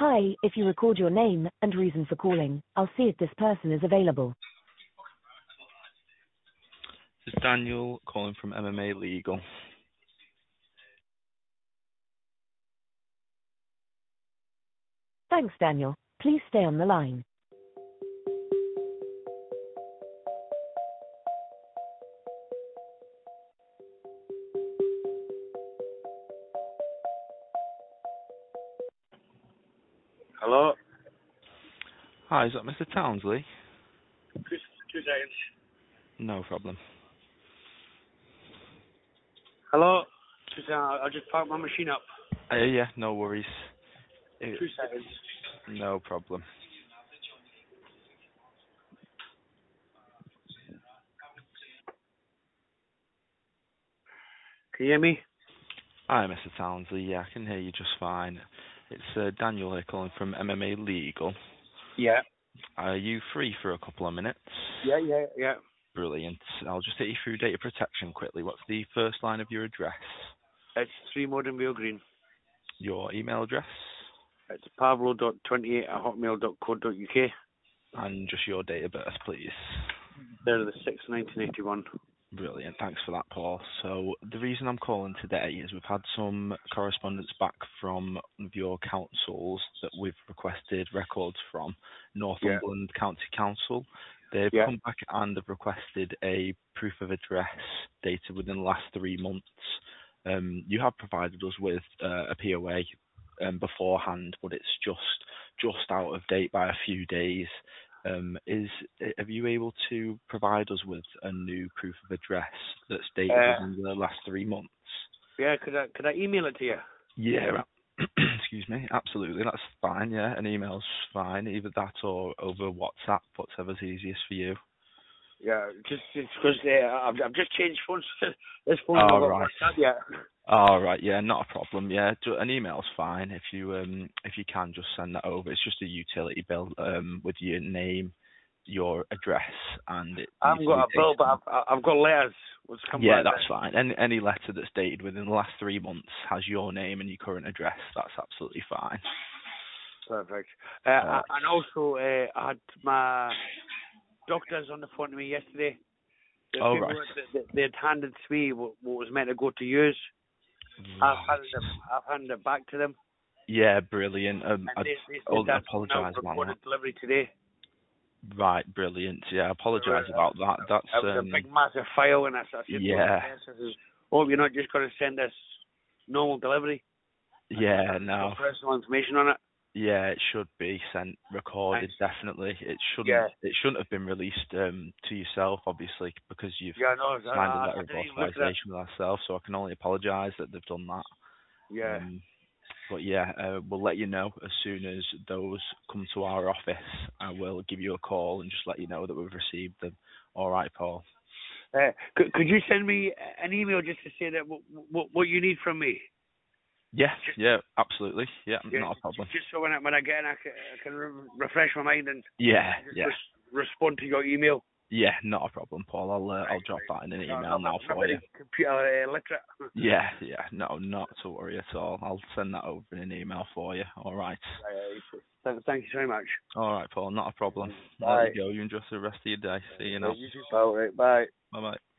Hi, if you record your name and reason for calling, I'll see if this person is available. This is Daniel calling from MMA Legal. Thanks, Daniel. Please stay on the line. Hello? Hi, is that Mr. Townsley? Two seconds. No problem. Hello? Two seconds. I'll just park my machine up. Yeah, no worries. 2 seconds. No problem. Can you hear me? Hi, Mr. Townsley. Yeah, I can hear you just fine. It's Daniel here calling from MMA Legal. Yeah. Are you free for a couple of minutes? Yeah. Brilliant. I'll just take you through data protection quickly. What's the first line of your address? It's 3 Modern Vale Green. Your email address? It's pavlo.28@hotmail.co.uk. And just your date of birth, please. They're the 6th, 1981. Brilliant. Thanks for that, Paul. So the reason I'm calling today is we've had some correspondence back from one of your councils that we've requested records from, Northumberland County Council. They've come back and have requested a proof of address dated within the last 3 months. You have provided us with a POA beforehand, but it's just out of date by a few days. Have you able to provide us with a new proof of address that's dated within the last 3 months? Yeah, could I email it to you? Yeah, excuse me, absolutely, that's fine. Yeah, an email's fine, either that or over WhatsApp, whatever's easiest for you. Yeah, just because I've just changed phones. This phone Oh, not got right. WhatsApp yet. All right, yeah, not a problem. Yeah, an email's fine if you can just send that over. It's just a utility bill with your name, your address, and it. I haven't got a bill, but I've got letters. What's come Yeah, back that's fine. Any letter that's dated within the last 3 months has your name and your current address. That's absolutely fine. Perfect. And also, I had my doctors on the phone to me yesterday. The paperwork that they'd handed to me, what was meant to go to use, Right. I've handed it back to them. Yeah, brilliant. They I apologise about recorded that. delivery today. Right, brilliant. Yeah, I apologise about that. That's it was a big, massive file, and I said, yeah. "Oh, you're not just going to send us normal delivery." Yeah, no. Personal information on it. Yeah, it should be sent recorded. Definitely, it shouldn't. Yeah. It shouldn't have been released to yourself, obviously, because you've signed a letter of authorisation with ourselves. So I can only apologise that they've done that. Yeah. But yeah, we'll let you know as soon as those come to our office. I will give you a call and just let you know that we've received them. All right, Paul. Could you send me an email just to say that what you need from me? Yeah, absolutely. Yeah, not a problem. Just so when I get in, I can refresh my mind and respond to your email. Yeah, not a problem, Paul. I'll drop that in an email now for you. Computer literate. Yeah, no, not to worry at all. I'll send that over in an email for you. All right. Thank you very much. All right, Paul. Not a problem. Bye. I'll let you go. You enjoy the rest of your day. See you now. You too, pal. Right, bye. Bye.